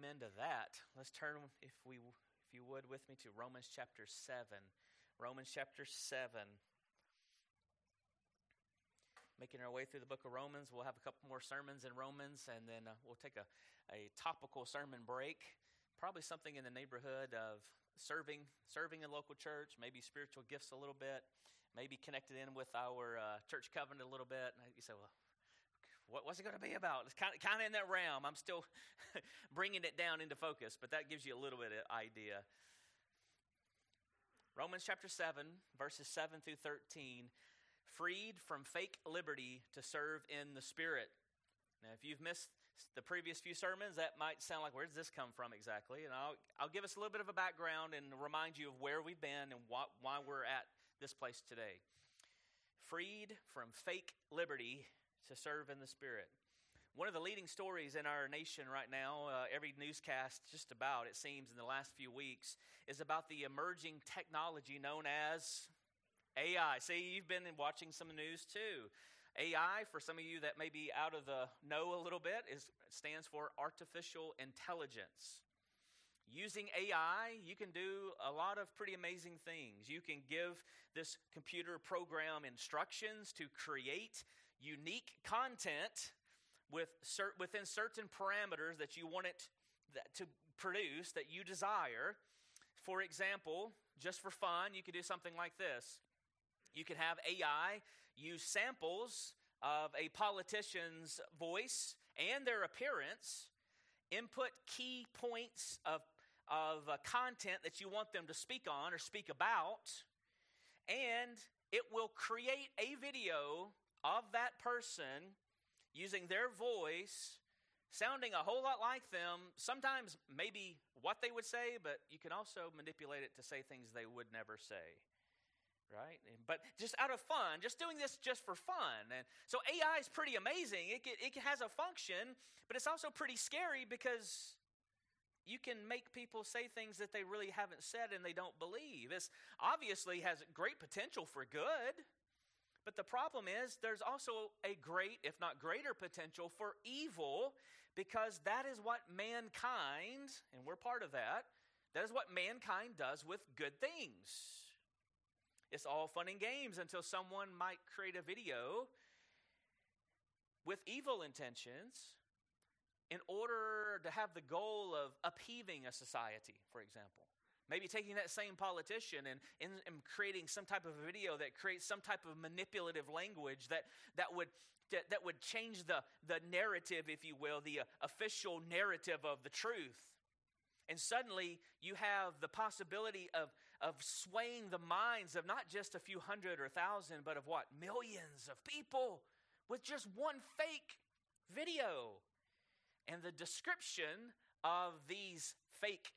into that, let's turn, if you would, with me to Romans chapter 7. Romans chapter 7. Making our way through the book of Romans. We'll have a couple more sermons in Romans, and then we'll take a topical sermon break. Probably something in the neighborhood of serving in local church, maybe spiritual gifts a little bit, maybe connected in with our church covenant a little bit. And you say, well, what's it going to be about? It's kind of in that realm. I'm still bringing it down into focus, but that gives you a little bit of idea. Romans chapter 7, verses 7 through 13. Freed from fake liberty to serve in the Spirit. Now, if you've missed the previous few sermons, that might sound like, where does this come from exactly? And I'll give us a little bit of a background and remind you of where we've been and why we're at this place today. Freed from fake liberty to serve in the Spirit. One of the leading stories in our nation right now, every newscast just about, it seems, in the last few weeks, is about the emerging technology known as AI. See, you've been watching some news too. AI, for some of you that may be out of the know a little bit, stands for artificial intelligence. Using AI, you can do a lot of pretty amazing things. You can give this computer program instructions to create unique content within certain parameters that you want it to produce, that you desire. For example, just for fun, you could do something like this. You could have AI use samples of a politician's voice and their appearance, input key points of content that you want them to speak on or speak about, and it will create a video of that person using their voice, sounding a whole lot like them, sometimes maybe what they would say, but you can also manipulate it to say things they would never say. Right? But just out of fun, just doing this just for fun. And so AI is pretty amazing. It has a function, but it's also pretty scary because you can make people say things that they really haven't said and they don't believe. This obviously has great potential for good, but the problem is there's also a great, if not greater, potential for evil, because that is what mankind, and we're part of that is what mankind does with good things. It's all fun and games until someone might create a video with evil intentions in order to have the goal of upheaving a society, for example. Maybe taking that same politician and creating some type of a video that creates some type of manipulative language that would change the narrative, if you will, the official narrative of the truth. And suddenly you have the possibility of swaying the minds of not just a few hundred or thousand, but of what? Millions of people with just one fake video. And the description of these fake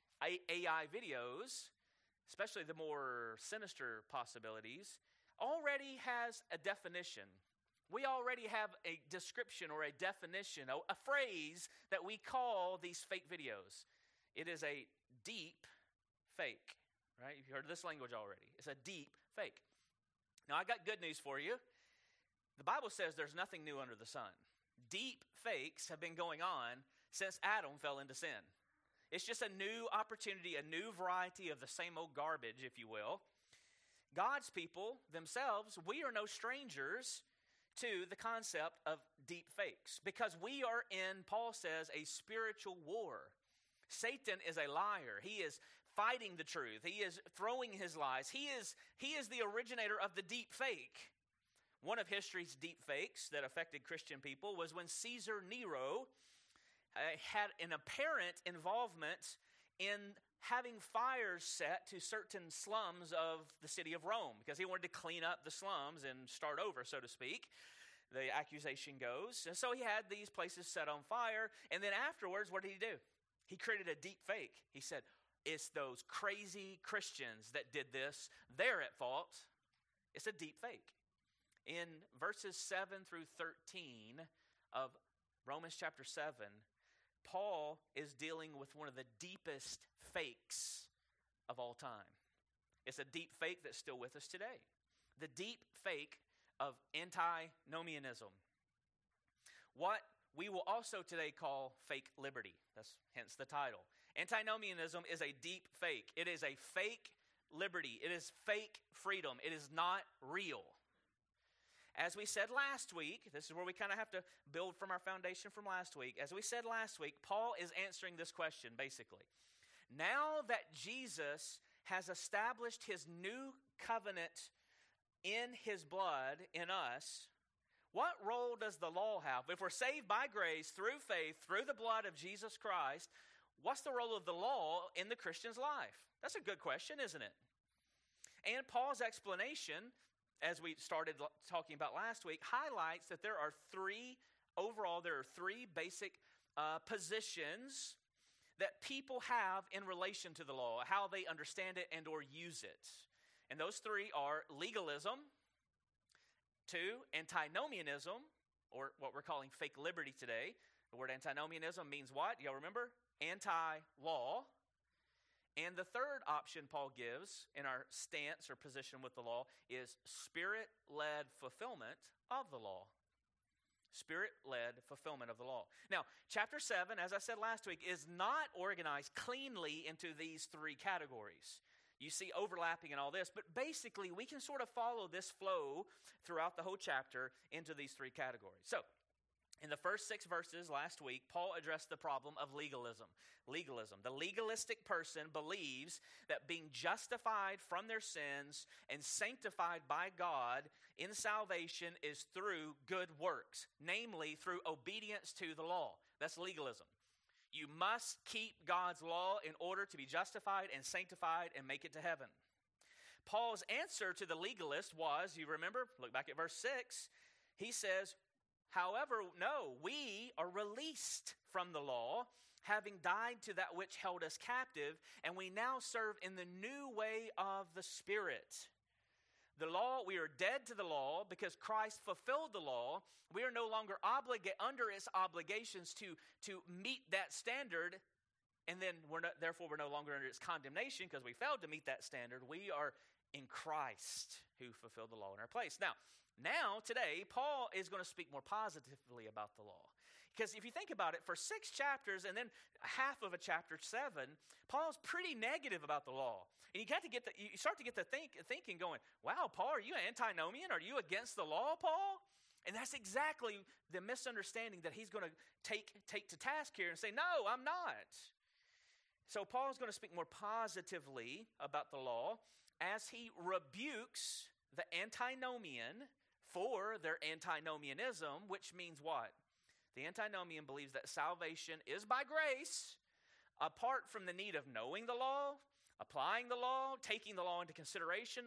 AI videos, especially the more sinister possibilities, already has a definition. We already have a description or a definition, a phrase that we call these fake videos. It is a deep fake, right? You've heard this language already. It's a deep fake. Now, I got good news for you. The Bible says there's nothing new under the sun. Deep fakes have been going on since Adam fell into sin. It's just a new opportunity, a new variety of the same old garbage, if you will. God's people themselves, we are no strangers to the concept of deep fakes because we are in, Paul says, a spiritual war. Satan is a liar. He is fighting the truth. He is throwing his lies. He is the originator of the deep fake. One of history's deep fakes that affected Christian people was when Caesar Nero had an apparent involvement in having fires set to certain slums of the city of Rome because he wanted to clean up the slums and start over, so to speak. The accusation goes. And so he had these places set on fire. And then afterwards, what did he do? He created a deep fake. He said, it's those crazy Christians that did this. They're at fault. It's a deep fake. In verses 7 through 13 of Romans chapter 7, Paul is dealing with one of the deepest fakes of all time. It's a deep fake that's still with us today. The deep fake of antinomianism. What we will also today call fake liberty. That's hence the title. Antinomianism is a deep fake. It is a fake liberty. It is fake freedom. It is not real. As we said last week, this is where we kind of have to build from our foundation from last week. As we said last week, Paul is answering this question basically. Now that Jesus has established his new covenant in his blood in us, what role does the law have? If we're saved by grace through faith, through the blood of Jesus Christ, what's the role of the law in the Christian's life? That's a good question, isn't it? And Paul's explanation, as we started talking about last week, highlights that there are three basic positions that people have in relation to the law, how they understand it and or use it. And those three are legalism, 2, antinomianism, or what we're calling fake liberty today. The word antinomianism means what? Y'all remember? Anti-law. And the third option Paul gives in our stance or position with the law is Spirit-led fulfillment of the law. Spirit-led fulfillment of the law. Now, chapter 7, as I said last week, is not organized cleanly into these three categories. You see overlapping in all this, but basically we can sort of follow this flow throughout the whole chapter into these three categories. So, in the first 6 verses last week, Paul addressed the problem of legalism. Legalism. The legalistic person believes that being justified from their sins and sanctified by God in salvation is through good works, namely through obedience to the law. That's legalism. You must keep God's law in order to be justified and sanctified and make it to heaven. Paul's answer to the legalist was, you remember, look back at verse 6, he says, however, no, we are released from the law, having died to that which held us captive, and we now serve in the new way of the Spirit. The law, we are dead to the law because Christ fulfilled the law. We are no longer under its obligations to meet that standard, and then therefore we're no longer under its condemnation because we failed to meet that standard. We are in Christ who fulfilled the law in our place. Now, today, Paul is going to speak more positively about the law. Because if you think about it, for 6 chapters and then half of a chapter 7, Paul's pretty negative about the law. And you start to get to thinking going, wow, Paul, are you an antinomian? Are you against the law, Paul? And that's exactly the misunderstanding that he's going to take to task here and say, no, I'm not. So Paul's going to speak more positively about the law as he rebukes the antinomian for their antinomianism, which means what? The antinomian believes that salvation is by grace, apart from the need of knowing the law, applying the law, taking the law into consideration.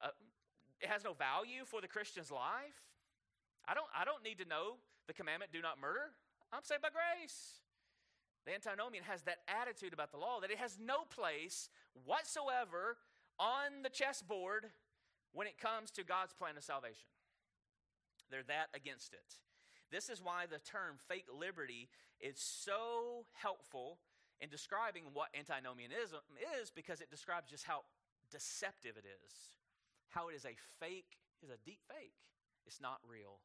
It has no value for the Christian's life. I don't need to know the commandment, do not murder. I'm saved by grace. The antinomian has that attitude about the law that it has no place whatsoever on the chessboard when it comes to God's plan of salvation. They're that against it. This is why the term fake liberty is so helpful in describing what antinomianism is, because it describes just how deceptive it is. How it is a deep fake. It's not real.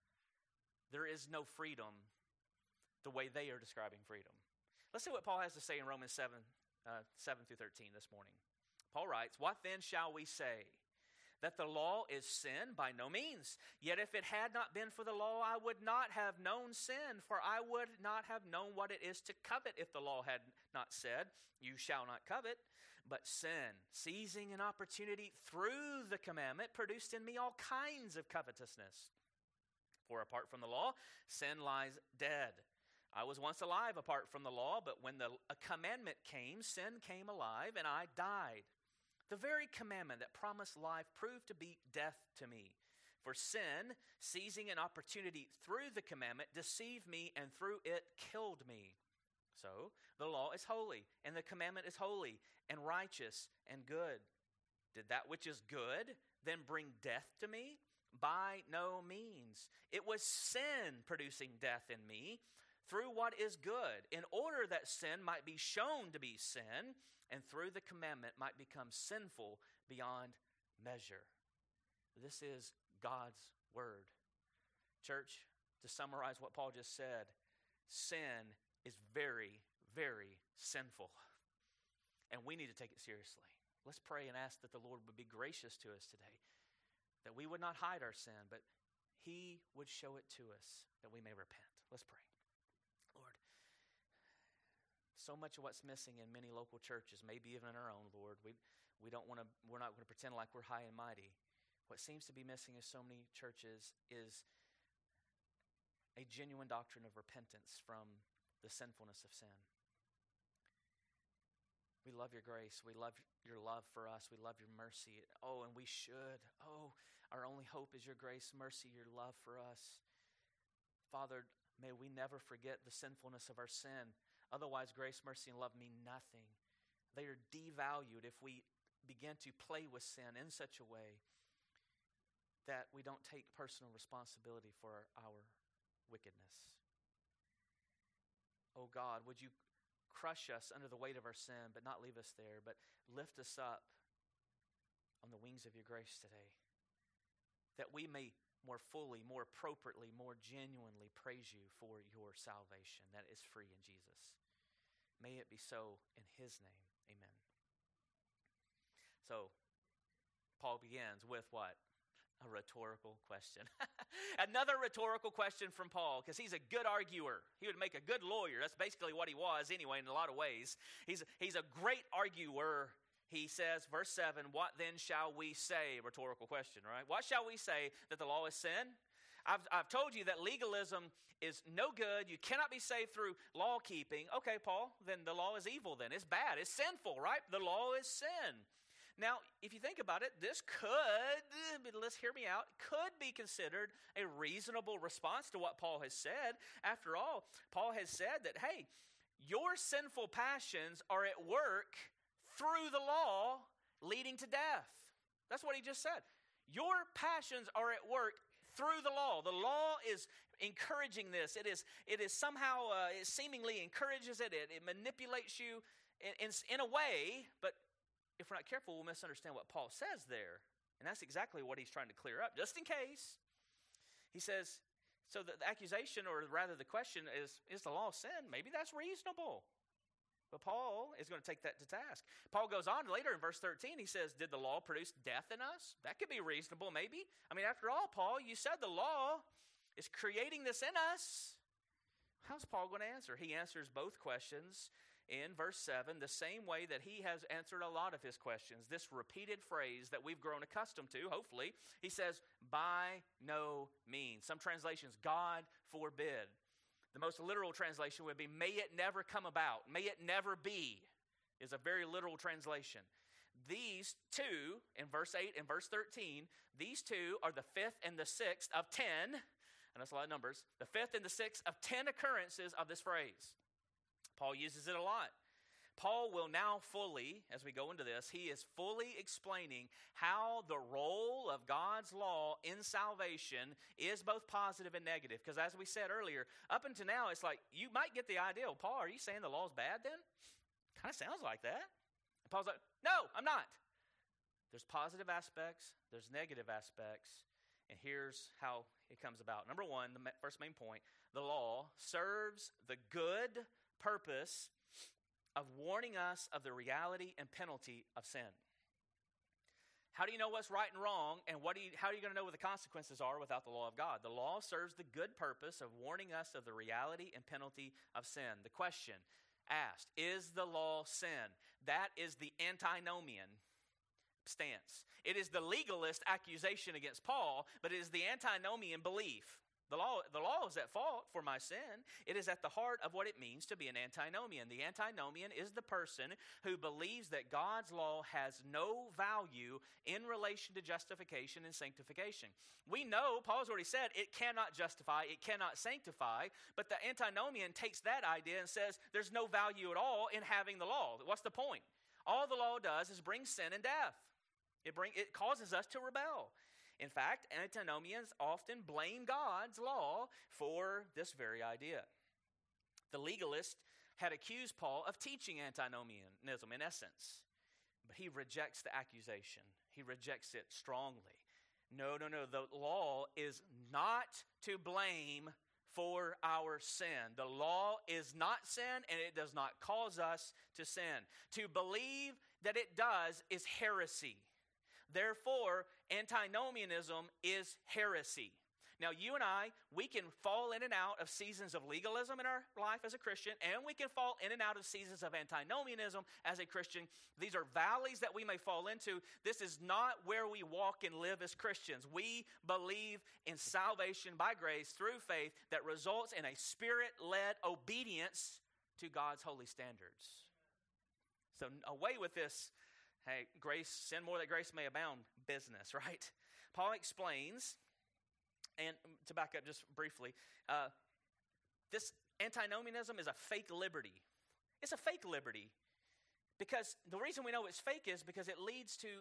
There is no freedom the way they are describing freedom. Let's see what Paul has to say in Romans 7 through 13 this morning. Paul writes, what then shall we say? That the law is sin? By no means. Yet if it had not been for the law, I would not have known sin, for I would not have known what it is to covet if the law had not said, you shall not covet. But sin, seizing an opportunity through the commandment, produced in me all kinds of covetousness. For apart from the law, sin lies dead. I was once alive apart from the law, but when a commandment came, sin came alive, and I died. The very commandment that promised life proved to be death to me. For sin, seizing an opportunity through the commandment, deceived me, and through it killed me. So, the law is holy, and the commandment is holy, and righteous, and good. Did that which is good then bring death to me? By no means. It was sin producing death in me through what is good, in order that sin might be shown to be sin, and through the commandment might become sinful beyond measure. This is God's word. Church, to summarize what Paul just said, sin is very, very sinful. And we need to take it seriously. Let's pray and ask that the Lord would be gracious to us today, that we would not hide our sin, but He would show it to us, that we may repent. Let's pray. Lord, so much of what's missing in many local churches, maybe even in our own, Lord, we're not going to pretend like we're high and mighty. What seems to be missing in so many churches is a genuine doctrine of repentance from the sinfulness of sin. We love your grace. We love your love for us. We love your mercy. Oh, and we should. Oh, our only hope is your grace, mercy, your love for us. Father, may we never forget the sinfulness of our sin. Otherwise, grace, mercy, and love mean nothing. They are devalued if we begin to play with sin in such a way that we don't take personal responsibility for our wickedness. Oh God, would you crush us under the weight of our sin, but not leave us there, but lift us up on the wings of your grace today, that we may more fully, more appropriately, more genuinely praise you for your salvation that is free in Jesus. May it be so in His name. Amen. So, Paul begins with what? A rhetorical question. Another rhetorical question from Paul, because he's a good arguer. He would make a good lawyer. That's basically what he was anyway in a lot of ways. He's a great arguer. He says, verse 7, what then shall we say? Rhetorical question, right? What shall we say? That the law is sin? I've told you that legalism is no good. You cannot be saved through law keeping. Okay, Paul, then the law is evil then. It's bad. It's sinful, right? The law is sin. Now, if you think about it, this could, let's hear me out, could be considered a reasonable response to what Paul has said. After all, Paul has said that, hey, your sinful passions are at work through the law leading to death. That's what he just said. Your passions are at work through the law. The law is encouraging this. It is somehow, it seemingly encourages it. It manipulates you in a way, but if we're not careful, we'll misunderstand what Paul says there. And that's exactly what he's trying to clear up, just in case. He says, so the accusation, or rather the question is the law sin? Maybe that's reasonable. But Paul is going to take that to task. Paul goes on later in verse 13, he says, did the law produce death in us? That could be reasonable, maybe. I mean, after all, Paul, you said the law is creating this in us. How's Paul going to answer? He answers both questions in verse 7, the same way that he has answered a lot of his questions. This repeated phrase that we've grown accustomed to, hopefully, he says, by no means. Some translations, God forbid. The most literal translation would be, may it never come about, may it never be, is a very literal translation. These two, in verse 8 and verse 13, these two are the fifth and the sixth of 10, and that's a lot of numbers, the fifth and the sixth of 10 occurrences of this phrase. Paul uses it a lot. Paul will now fully, as we go into this, he is fully explaining how the role of God's law in salvation is both positive and negative. Because as we said earlier, up until now, it's like, you might get the idea, well, Paul, are you saying the law's bad then? Kind of sounds like that. And Paul's like, no, I'm not. There's positive aspects, there's negative aspects, and here's how it comes about. Number one, the first main point, the law serves the good purpose of warning us of the reality and penalty of sin. How do you know what's right and wrong, and how are you going to know what the consequences are without the law of God? The law serves the good purpose of warning us of the reality and penalty of sin. The question asked, is the law sin? That is the antinomian stance. It is the legalist accusation against Paul, but it is the antinomian belief. The law is at fault for my sin. It is at the heart of what it means to be an antinomian. The antinomian is the person who believes that God's law has no value in relation to justification and sanctification. We know, Paul's already said, it cannot justify, it cannot sanctify, but the antinomian takes that idea and says there's no value at all in having the law. What's the point? All the law does is bring sin and death. It causes us to rebel. In fact, antinomians often blame God's law for this very idea. The legalist had accused Paul of teaching antinomianism in essence, but he rejects the accusation. He rejects it strongly. No. The law is not to blame for our sin. The law is not sin, and it does not cause us to sin. To believe that it does is heresy. Therefore, antinomianism is heresy. Now, you and I, we can fall in and out of seasons of legalism in our life as a Christian, and we can fall in and out of seasons of antinomianism as a Christian. These are valleys that we may fall into. This is not where we walk and live as Christians. We believe in salvation by grace through faith that results in a Spirit-led obedience to God's holy standards. So away with this, hey, grace, sin more that grace may abound business, right? Paul explains. And to back up just briefly, this antinomianism is a fake liberty. It's a fake liberty because the reason we know it's fake is because it leads to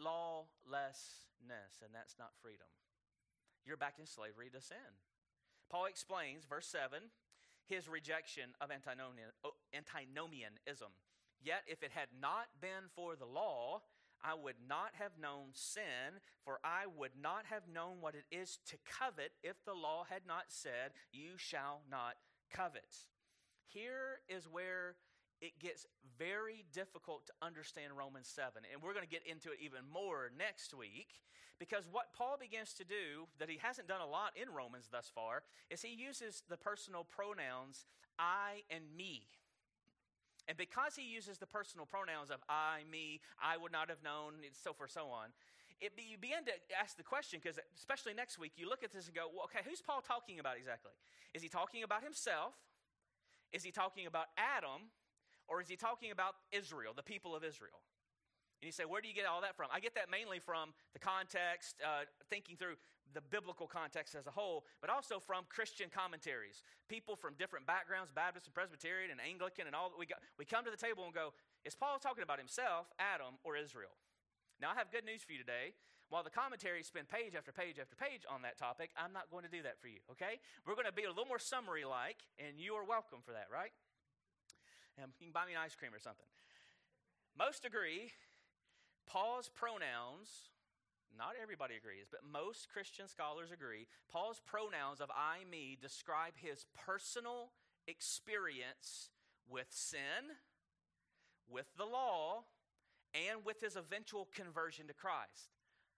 lawlessness, and that's not freedom. You're back in slavery to sin. Paul explains, verse 7, his rejection of antinomianism. Yet if it had not been for the law, I would not have known sin, for I would not have known what it is to covet if the law had not said, you shall not covet. Here is where it gets very difficult to understand Romans 7. And we're going to get into it even more next week, because what Paul begins to do, that he hasn't done a lot in Romans thus far, is he uses the personal pronouns I and me. And because he uses the personal pronouns of I, me, I would not have known, so forth, so on, you begin to ask the question, because especially next week, you look at this and go, well, okay, who's Paul talking about exactly? Is he talking about himself? Is he talking about Adam? Or is he talking about Israel, the people of Israel? And you say, where do you get all that from? I get that mainly from the context, thinking through the biblical context as a whole, but also from Christian commentaries. People from different backgrounds, Baptist and Presbyterian and Anglican and all. We come to the table and go, is Paul talking about himself, Adam, or Israel? Now, I have good news for you today. While the commentaries spend page after page after page on that topic, I'm not going to do that for you, okay? We're going to be a little more summary-like, and you are welcome for that, right? You can buy me an ice cream or something. Most agree Paul's pronouns, not everybody agrees, but most Christian scholars agree, Paul's pronouns of I, me describe his personal experience with sin, with the law, and with his eventual conversion to Christ.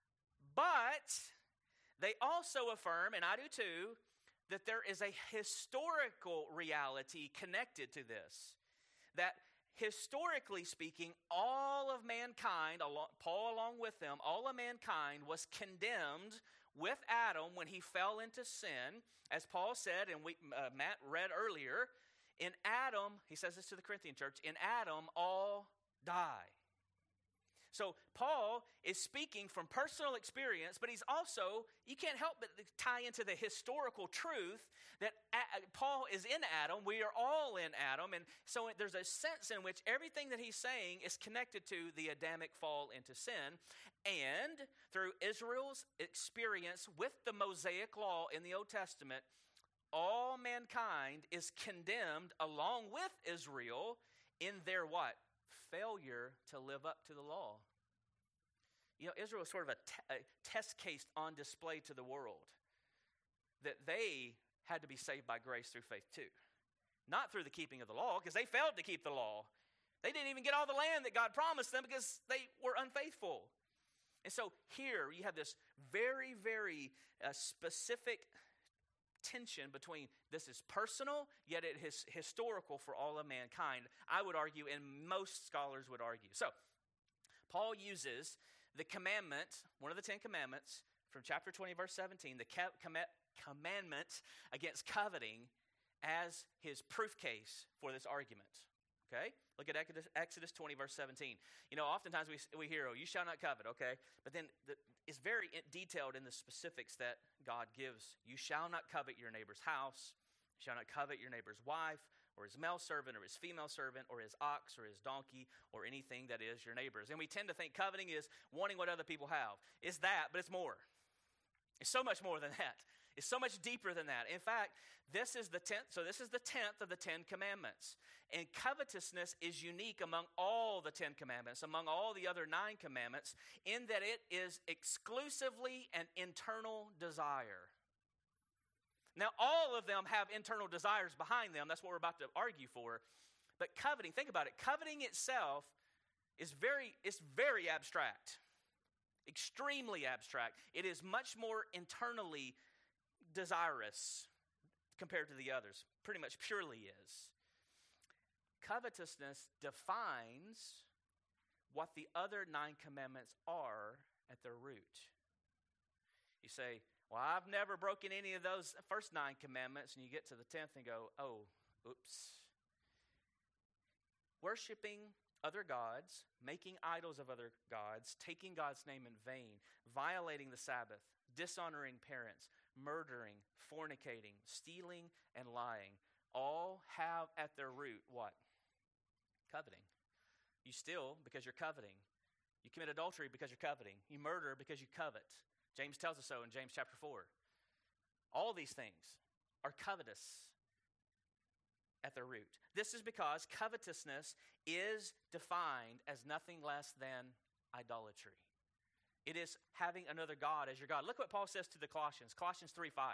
But they also affirm, and I do too, that there is a historical reality connected to this. That historically speaking, all of mankind, Paul along with them, all of mankind was condemned with Adam when he fell into sin. As Paul said, and Matt read earlier, in Adam, he says this to the Corinthian church, in Adam all die. So Paul is speaking from personal experience, but he's also, you can't help but tie into the historical truth that Paul is in Adam. We are all in Adam. And so there's a sense in which everything that he's saying is connected to the Adamic fall into sin. And through Israel's experience with the Mosaic law in the Old Testament, all mankind is condemned along with Israel in their what? Failure to live up to the law. You know, Israel is sort of a test case on display to the world. That they had to be saved by grace through faith too. Not through the keeping of the law, because they failed to keep the law. They didn't even get all the land that God promised them because they were unfaithful. And so here you have this very, very specific tension between this is personal, yet it is historical for all of mankind, I would argue, and most scholars would argue. So, Paul uses the commandment, one of the 10 commandments, from chapter 20, verse 17, the commandment against coveting as his proof case for this argument. Okay? Look at Exodus 20, verse 17. You know, oftentimes we hear, oh, you shall not covet, okay? But then it's very detailed in the specifics that God gives. You shall not covet your neighbor's house. You shall not covet your neighbor's wife, or his male servant, or his female servant, or his ox, or his donkey, or anything that is your neighbor's. And we tend to think coveting is wanting what other people have. It's that, but it's more. It's so much more than that. It's so much deeper than that. In fact, this is the 10th. So this is the 10th of the 10 commandments. And covetousness is unique among all the 10 commandments, among all the other 9 commandments, in that it is exclusively an internal desire. Now, all of them have internal desires behind them. That's what we're about to argue for. But coveting, think about it. Coveting itself is very abstract, extremely abstract. It is much more internally desirous compared to the others. Pretty much purely is. Covetousness defines what the other 9 commandments are at their root. You say, well, I've never broken any of those first 9 commandments, and you get to the 10th and go, oh, oops. Worshipping other gods, making idols of other gods, taking God's name in vain, violating the Sabbath, dishonoring parents, murdering, fornicating, stealing, and lying, all have at their root what? Coveting. You steal because you're coveting. You commit adultery because you're coveting. You murder because you covet. James tells us so in James chapter 4. All these things are covetous at their root. This is because covetousness is defined as nothing less than idolatry. It is having another God as your God. Look what Paul says to the Colossians. Colossians 3:5.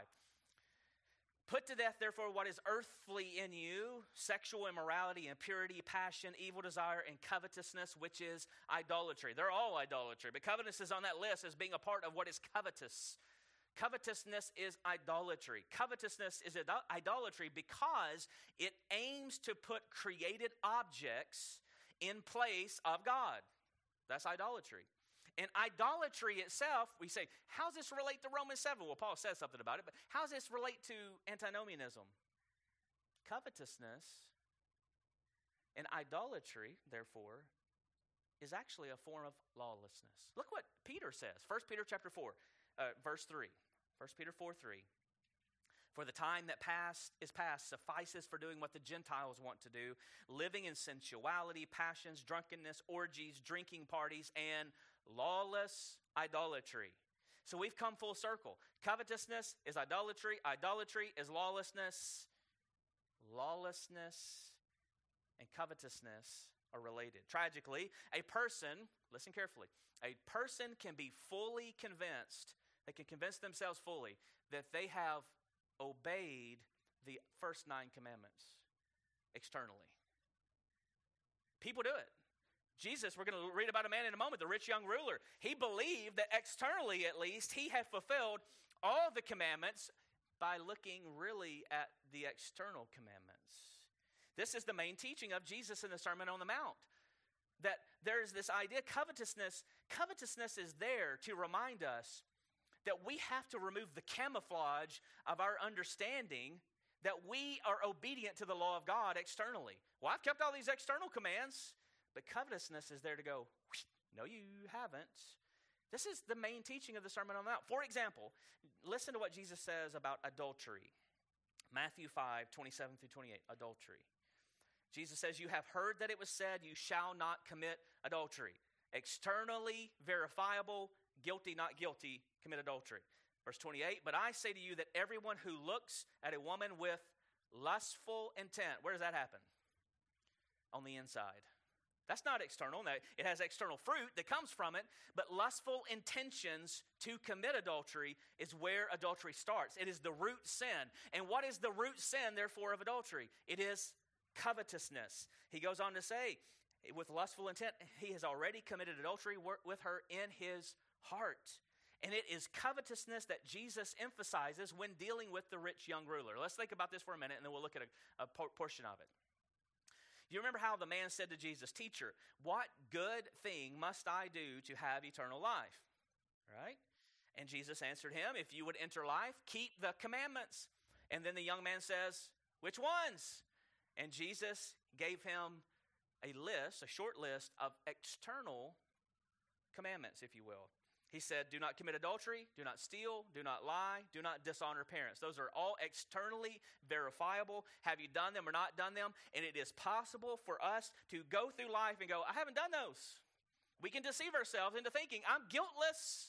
Put to death, therefore, what is earthly in you, sexual immorality, impurity, passion, evil desire, and covetousness, which is idolatry. They're all idolatry, but covetousness is on that list as being a part of what is covetous. Covetousness is idolatry. Covetousness is idolatry because it aims to put created objects in place of God. That's idolatry. And idolatry itself, we say, how does this relate to Romans 7? Well, Paul says something about it, but how does this relate to antinomianism? Covetousness and idolatry, therefore, is actually a form of lawlessness. Look what Peter says. 1 Peter chapter 4, verse 3. 1 Peter 4:3. For the time that is past suffices for doing what the Gentiles want to do, living in sensuality, passions, drunkenness, orgies, drinking parties, and lawless idolatry. So we've come full circle. Covetousness is idolatry. Idolatry is lawlessness. Lawlessness and covetousness are related. Tragically, a person, listen carefully, a person can be fully convinced, they can convince themselves fully that they have obeyed the first 9 commandments externally. People do it. Jesus, we're going to read about a man in a moment, the rich young ruler. He believed that externally, at least, he had fulfilled all the commandments by looking really at the external commandments. This is the main teaching of Jesus in the Sermon on the Mount, that there's this idea, covetousness is there to remind us that we have to remove the camouflage of our understanding that we are obedient to the law of God externally. Well, I've kept all these external commands, but covetousness is there to go, no, you haven't. This is the main teaching of the Sermon on the Mount. For example, listen to what Jesus says about adultery. Matthew 5:27 through 28, adultery. Jesus says, you have heard that it was said, you shall not commit adultery. Externally verifiable, guilty, not guilty, commit adultery. Verse 28, but I say to you that everyone who looks at a woman with lustful intent, where does that happen? On the inside. That's not external. Now, it has external fruit that comes from it, but lustful intentions to commit adultery is where adultery starts. It is the root sin. And what is the root sin, therefore, of adultery? It is covetousness. He goes on to say, with lustful intent, he has already committed adultery with her in his heart. And it is covetousness that Jesus emphasizes when dealing with the rich young ruler. Let's think about this for a minute, and then we'll look at a portion of it. Do you remember how the man said to Jesus, Teacher, what good thing must I do to have eternal life? Right? And Jesus answered him, if you would enter life, keep the commandments. And then the young man says, which ones? And Jesus gave him a short list of external commandments, if you will. He said, do not commit adultery, do not steal, do not lie, do not dishonor parents. Those are all externally verifiable. Have you done them or not done them? And it is possible for us to go through life and go, I haven't done those. We can deceive ourselves into thinking, I'm guiltless.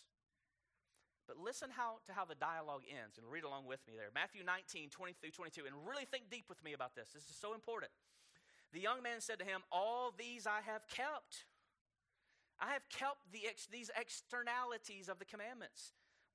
But listen to how the dialogue ends, and read along with me there. Matthew 19, 20 through 22, and really think deep with me about this. This is so important. The young man said to him, all these I have kept. I have kept these externalities of the commandments.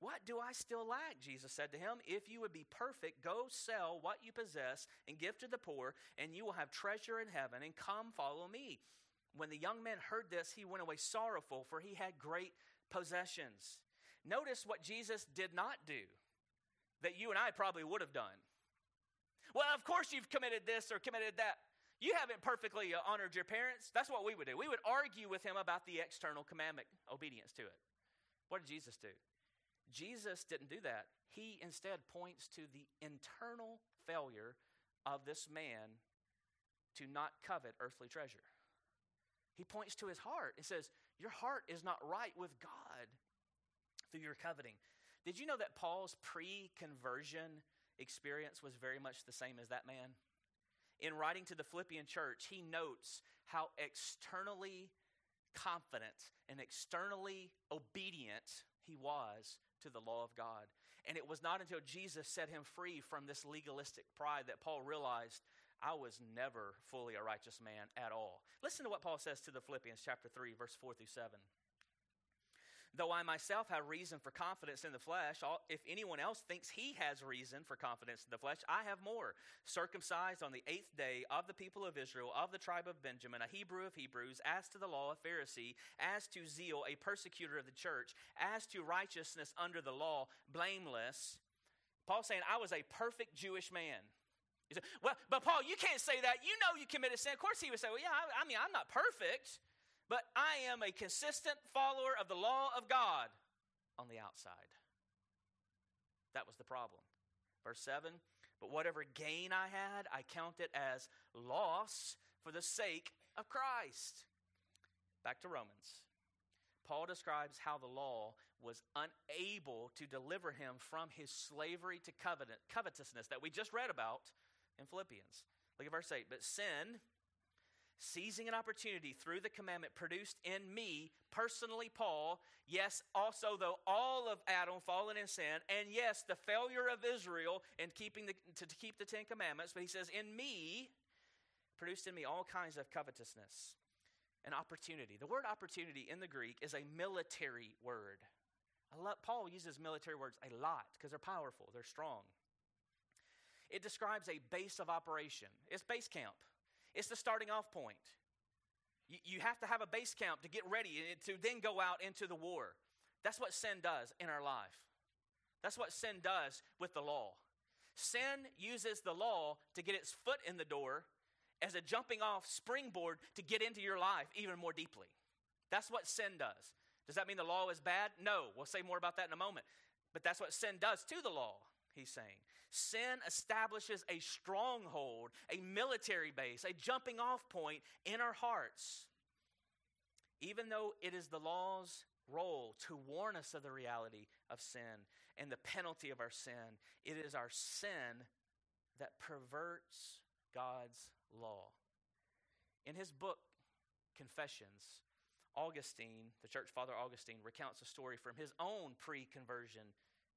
"What do I still lack?" Jesus said to him. "If you would be perfect, go sell what you possess and give to the poor, and you will have treasure in heaven, and come follow me." When the young man heard this, he went away sorrowful, for he had great possessions. Notice what Jesus did not do that you and I probably would have done. "Well, of course you've committed this or committed that. You haven't perfectly honored your parents." That's what we would do. We would argue with him about the external commandment, obedience to it. What did Jesus do? Jesus didn't do that. He instead points to the internal failure of this man to not covet earthly treasure. He points to his heart and says, your heart is not right with God through your coveting. Did you know that Paul's pre-conversion experience was very much the same as that man? In writing to the Philippian church, he notes how externally confident and externally obedient he was to the law of God. And it was not until Jesus set him free from this legalistic pride that Paul realized, I was never fully a righteous man at all. Listen to what Paul says to the Philippians chapter 3, verse 4 through 7. "Though I myself have reason for confidence in the flesh, if anyone else thinks he has reason for confidence in the flesh, I have more. Circumcised on the 8th day, of the people of Israel, of the tribe of Benjamin, a Hebrew of Hebrews, as to the law, a Pharisee, as to zeal, a persecutor of the church, as to righteousness under the law, blameless." Paul's saying, I was a perfect Jewish man. He said, "Well, but Paul, you can't say that. You know you committed sin." Of course he would say, "Well, yeah, I mean, I'm not perfect, but I am a consistent follower of the law of God on the outside." That was the problem. Verse 7, "But whatever gain I had, I count it as loss for the sake of Christ." Back to Romans. Paul describes how the law was unable to deliver him from his slavery to covetousness that we just read about in Philippians. Look at verse 8. "But sin, seizing an opportunity through the commandment, produced in me," personally Paul, yes, also though all of Adam fallen in sin, and yes, the failure of Israel in to keep the 10 Commandments, but he says, produced in me all kinds of covetousness. An opportunity. The word opportunity in the Greek is a military word. Paul uses military words a lot because they're powerful, they're strong. It describes a base of operation. It's base camp. It's the starting off point. You have to have a base camp to get ready to then go out into the war. That's what sin does in our life. That's what sin does with the law. Sin uses the law to get its foot in the door as a jumping off springboard to get into your life even more deeply. That's what sin does. Does that mean the law is bad? No. We'll say more about that in a moment. But that's what sin does to the law, he's saying. Sin establishes a stronghold, a military base, a jumping off point in our hearts. Even though it is the law's role to warn us of the reality of sin and the penalty of our sin, it is our sin that perverts God's law. In his book, Confessions, Augustine, the church father Augustine, recounts a story from his own pre-conversion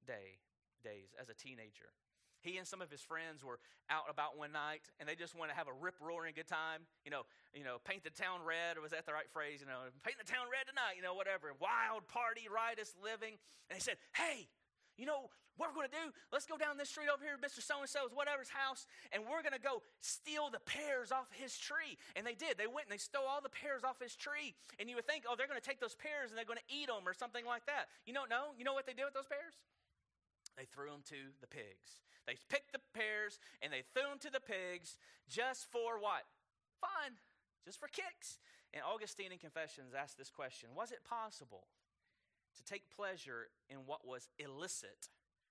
days as a teenager. He and some of his friends were out about one night, and they just wanted to have a rip-roaring good time. Paint the town red, or was that the right phrase? Paint the town red tonight, whatever. Wild party, riotous living. And they said, "Hey, what we're going to do? Let's go down this street over here, Mr. So-and-so's, whatever's house, and we're going to go steal the pears off his tree." And they did. They went and they stole all the pears off his tree. And you would think, they're going to take those pears and they're going to eat them or something like that. You don't know? You know what they did with those pears? They threw them to the pigs. They picked the pears and they threw them to the pigs just for what? Fun. Just for kicks. And Augustine in Confessions asked this question: was it possible to take pleasure in what was illicit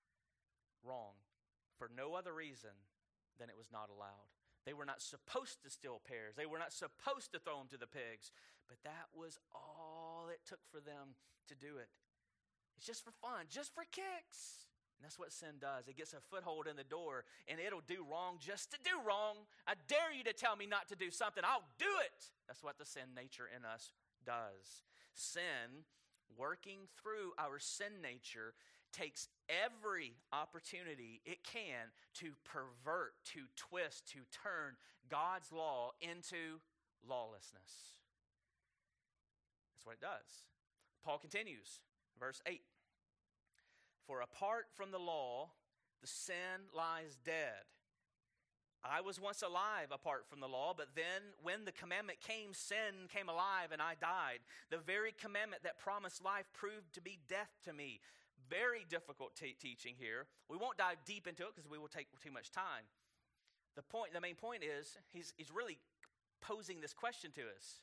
wrong for no other reason than it was not allowed? They were not supposed to steal pears. They were not supposed to throw them to the pigs. But that was all it took for them to do it. It's just for fun, just for kicks. And that's what sin does. It gets a foothold in the door, and it'll do wrong just to do wrong. I dare you to tell me not to do something. I'll do it. That's what the sin nature in us does. Sin, working through our sin nature, takes every opportunity it can to pervert, to twist, to turn God's law into lawlessness. That's what it does. Paul continues, verse 8. For apart from the law, the sin lies dead. I was once alive apart from the law, but then when the commandment came, sin came alive and I died. The very commandment that promised life proved to be death to me. Very difficult teaching here. We won't dive deep into it because we will take too much time. The main point is, he's really posing this question to us.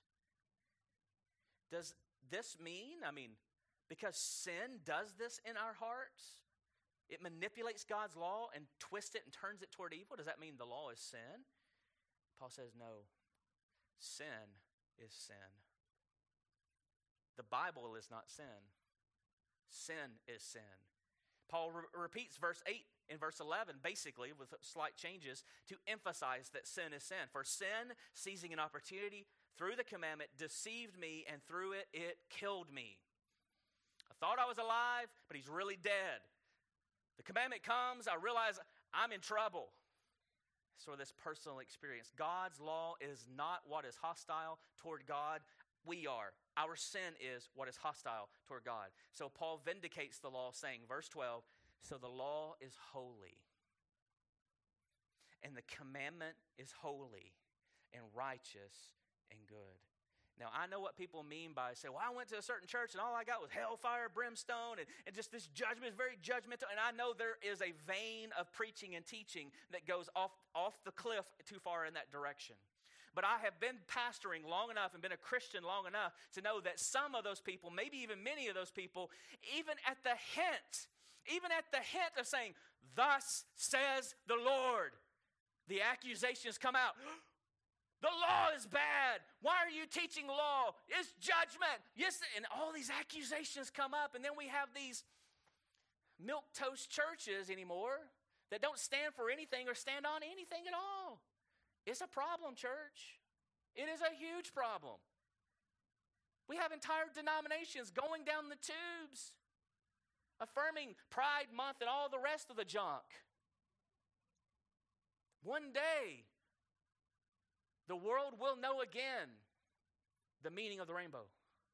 Does this mean, because sin does this in our hearts, it manipulates God's law and twists it and turns it toward evil, does that mean the law is sin? Paul says no. Sin is sin. The Bible is not sin. Sin is sin. Paul repeats verse 8 in verse 11, basically, with slight changes, to emphasize that sin is sin. For sin, seizing an opportunity through the commandment, deceived me, and through it, it killed me. I thought I was alive, but he's really dead. The commandment comes, I realize I'm in trouble. So this personal experience. God's law is not what is hostile toward God. We are. Our sin is what is hostile toward God. So Paul vindicates the law, saying, verse 12, so the law is holy, and the commandment is holy and righteous and good. Now, I know what people mean by say, well, I went to a certain church and all I got was hellfire, brimstone, and just this judgment is very judgmental. And I know there is a vein of preaching and teaching that goes off the cliff too far in that direction. But I have been pastoring long enough and been a Christian long enough to know that some of those people, maybe even many of those people, even at the hint of saying, thus says the Lord, the accusations come out. The law is bad. Why are you teaching law? It's judgment. Yes, and all these accusations come up, and then we have these milquetoast churches anymore that don't stand for anything or stand on anything at all. It's a problem, church. It is a huge problem. We have entire denominations going down the tubes, affirming Pride Month and all the rest of the junk. One day, the world will know again the meaning of the rainbow.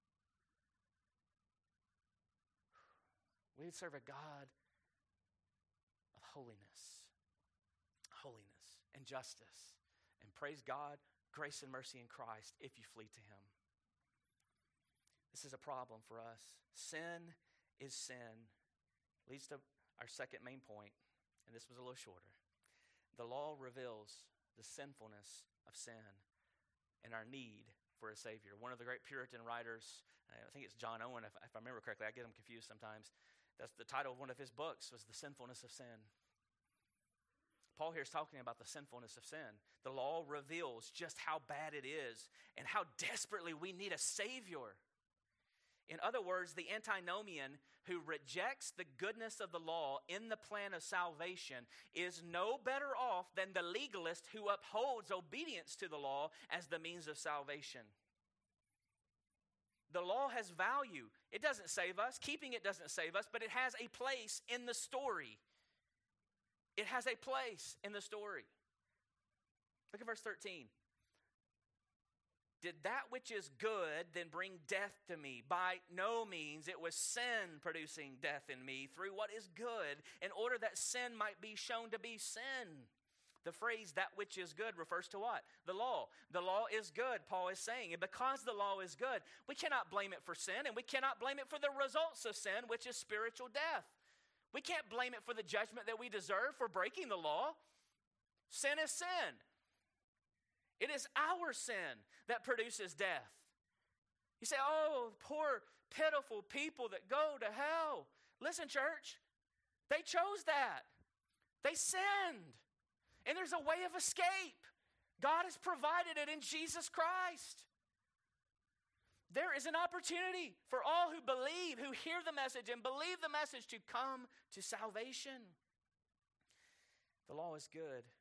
We serve a God of holiness and justice. And praise God, grace and mercy in Christ if you flee to Him. This is a problem for us. Sin is sin. Leads to our second main point, and this was a little shorter. The law reveals the sinfulness of sin and our need for a Savior. One of the great Puritan writers, I think it's John Owen, if I remember correctly, I get them confused sometimes. That's the title of one of his books, was The Sinfulness of Sin. Paul here is talking about the sinfulness of sin. The law reveals just how bad it is and how desperately we need a Savior. In other words, the antinomian who rejects the goodness of the law in the plan of salvation is no better off than the legalist who upholds obedience to the law as the means of salvation. The law has value. It doesn't save us. Keeping it doesn't save us, but it has a place in the story. It has a place in the story. Look at verse 13. Did that which is good then bring death to me? By no means. It was sin producing death in me through what is good, in order that sin might be shown to be sin. The phrase, that which is good, refers to what? The law. The law is good, Paul is saying. And because the law is good, we cannot blame it for sin, and we cannot blame it for the results of sin, which is spiritual death. We can't blame it for the judgment that we deserve for breaking the law. Sin is sin. It is our sin that produces death. You say, oh, poor, pitiful people that go to hell. Listen, church, they chose that. They sinned. And there's a way of escape. God has provided it in Jesus Christ. There is an opportunity for all who believe, who hear the message and believe the message, to come to salvation. The law is good.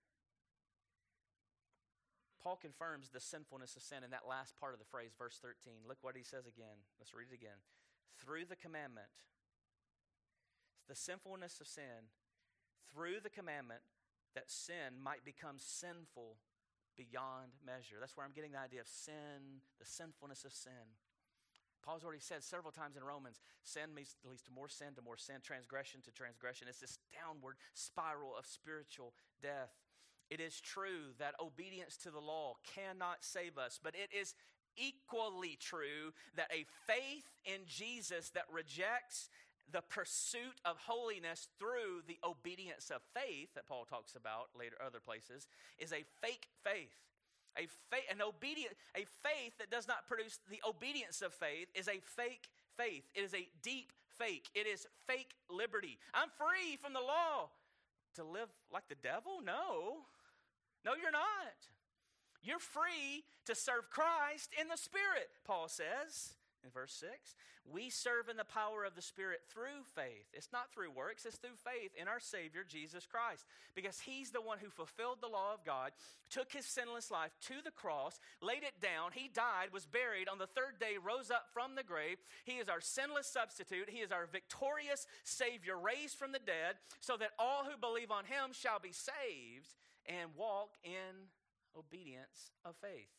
Paul confirms the sinfulness of sin in that last part of the phrase, verse 13. Look what he says again. Let's read it again. Through the commandment, the sinfulness of sin, through the commandment, that sin might become sinful beyond measure. That's where I'm getting the idea of sin, the sinfulness of sin. Paul's already said several times in Romans, sin leads to more sin, transgression to transgression. It's this downward spiral of spiritual death. It is true that obedience to the law cannot save us, but it is equally true that a faith in Jesus that rejects the pursuit of holiness through the obedience of faith that Paul talks about later other places is a fake faith. A faith that does not produce the obedience of faith is a fake faith. It is a deep fake. It is fake liberty. I'm free from the law to live like the devil? No, you're not. You're free to serve Christ in the Spirit, Paul says in verse 6. We serve in the power of the Spirit through faith. It's not through works, it's through faith in our Savior, Jesus Christ. Because He's the one who fulfilled the law of God, took His sinless life to the cross, laid it down, He died, was buried, on the third day rose up from the grave. He is our sinless substitute. He is our victorious Savior raised from the dead, so that all who believe on Him shall be saved and walk in obedience of faith.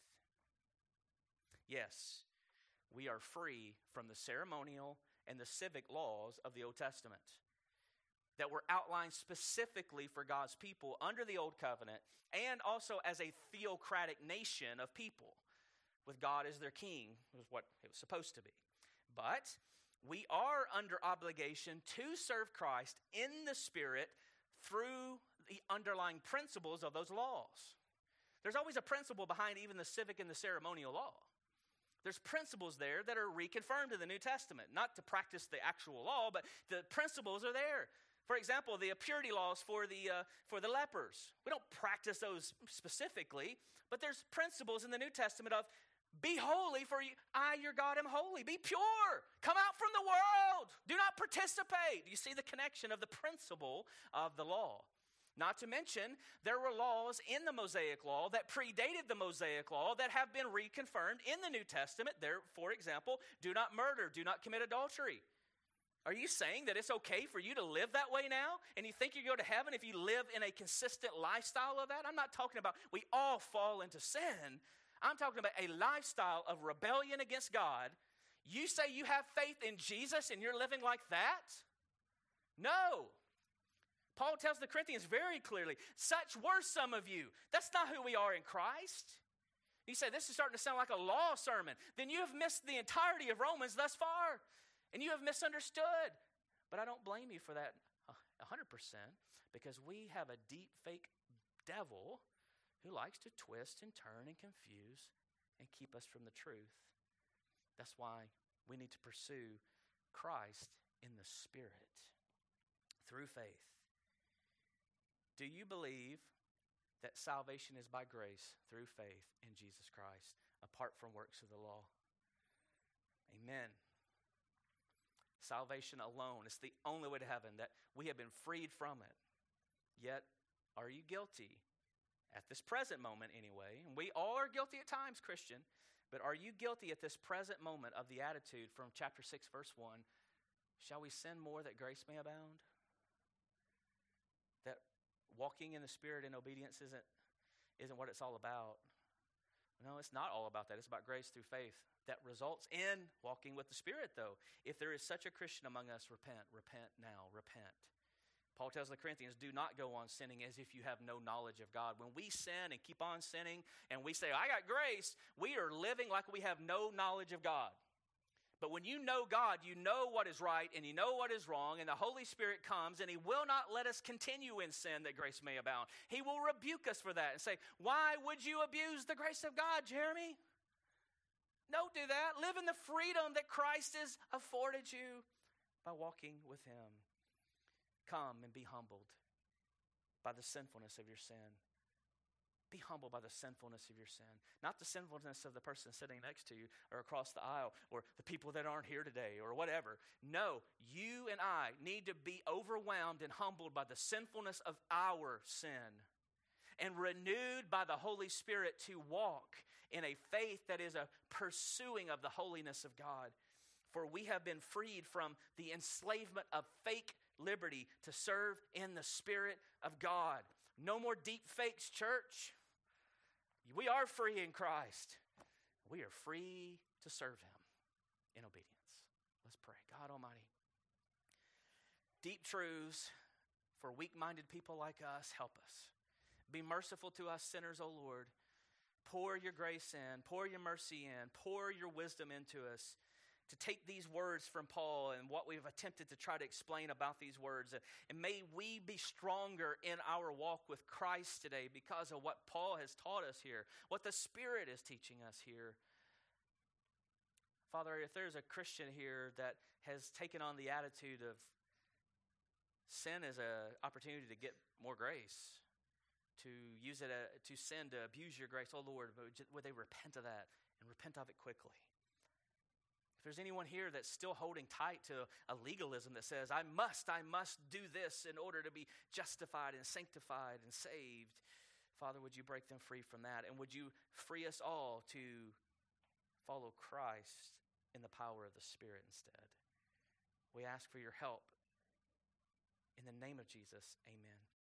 Yes, we are free from the ceremonial and the civic laws of the Old Testament that were outlined specifically for God's people under the Old Covenant, and also as a theocratic nation of people with God as their king, was what it was supposed to be. But we are under obligation to serve Christ in the Spirit through the underlying principles of those laws. There's always a principle behind even the civic and the ceremonial law. There's principles there that are reconfirmed in the New Testament, not to practice the actual law, but the principles are there. For example, the purity laws for the lepers. We don't practice those specifically, but there's principles in the New Testament of be holy, for I, your God, am holy. Be pure. Come out from the world. Do not participate. You see the connection of the principle of the law. Not to mention, there were laws in the Mosaic Law that predated the Mosaic Law that have been reconfirmed in the New Testament. There, for example, do not murder, do not commit adultery. Are you saying that it's okay for you to live that way now? And you think you go to heaven if you live in a consistent lifestyle of that? I'm not talking about we all fall into sin. I'm talking about a lifestyle of rebellion against God. You say you have faith in Jesus and you're living like that? No. Paul tells the Corinthians very clearly, such were some of you. That's not who we are in Christ. You say, this is starting to sound like a law sermon. Then you have missed the entirety of Romans thus far. And you have misunderstood. But I don't blame you for that 100%, because we have a deep, fake devil who likes to twist and turn and confuse and keep us from the truth. That's why we need to pursue Christ in the Spirit through faith. Do you believe that salvation is by grace through faith in Jesus Christ, apart from works of the law? Amen. Salvation alone is the only way to heaven, that we have been freed from it. Yet, are you guilty? At this present moment anyway, and we all are guilty at times, Christian, but are you guilty at this present moment of the attitude from chapter 6, verse 1, shall we sin more that grace may abound? That walking in the Spirit in obedience isn't what it's all about. No, it's not all about that. It's about grace through faith that results in walking with the Spirit, though. If there is such a Christian among us, repent now, repent. Paul tells the Corinthians, do not go on sinning as if you have no knowledge of God. When we sin and keep on sinning and we say, I got grace, we are living like we have no knowledge of God. But when you know God, you know what is right and you know what is wrong, and the Holy Spirit comes and He will not let us continue in sin that grace may abound. He will rebuke us for that and say, why would you abuse the grace of God, Jeremy? Don't do that. Live in the freedom that Christ has afforded you by walking with Him. Come and be humbled by the sinfulness of your sin. Be humbled by the sinfulness of your sin. Not the sinfulness of the person sitting next to you or across the aisle or the people that aren't here today or whatever. No, you and I need to be overwhelmed and humbled by the sinfulness of our sin and renewed by the Holy Spirit to walk in a faith that is a pursuing of the holiness of God. For we have been freed from the enslavement of fake liberty to serve in the Spirit of God. No more deep fakes, church. We are free in Christ. We are free to serve Him. in obedience. Let's pray. God Almighty, deep truths for weak-minded people like us, help us. Be merciful to us sinners, O Lord. Pour your grace in, pour your mercy in, pour your wisdom into us to take these words from Paul and what we've attempted to try to explain about these words. And may we be stronger in our walk with Christ today because of what Paul has taught us here, what the Spirit is teaching us here. Father, if there's a Christian here that has taken on the attitude of sin as an opportunity to get more grace, to use it to sin, to abuse your grace, oh Lord, would they repent of that and repent of it quickly? If there's anyone here that's still holding tight to a legalism that says, I must do this in order to be justified and sanctified and saved, Father, would you break them free from that? And would you free us all to follow Christ in the power of the Spirit instead? We ask for your help. In the name of Jesus, amen.